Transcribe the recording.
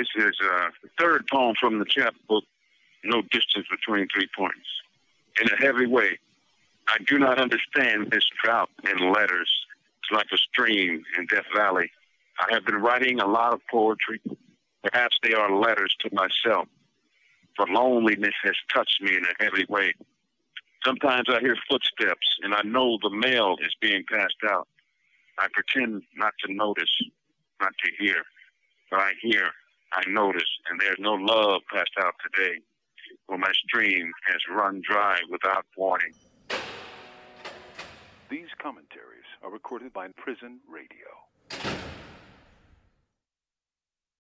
This is the third poem from the chapter book, No Distance Between 3 Points. In a heavy way, I do not understand this drought in letters. It's like a stream in Death Valley. I have been writing a lot of poetry. Perhaps they are letters to myself. For loneliness has touched me in a heavy way. Sometimes I hear footsteps, and I know the mail is being passed out. I pretend not to notice, not to hear. But I hear, I notice, and there's no love passed out today. For my stream has run dry without warning. These commentaries are recorded by Prison Radio.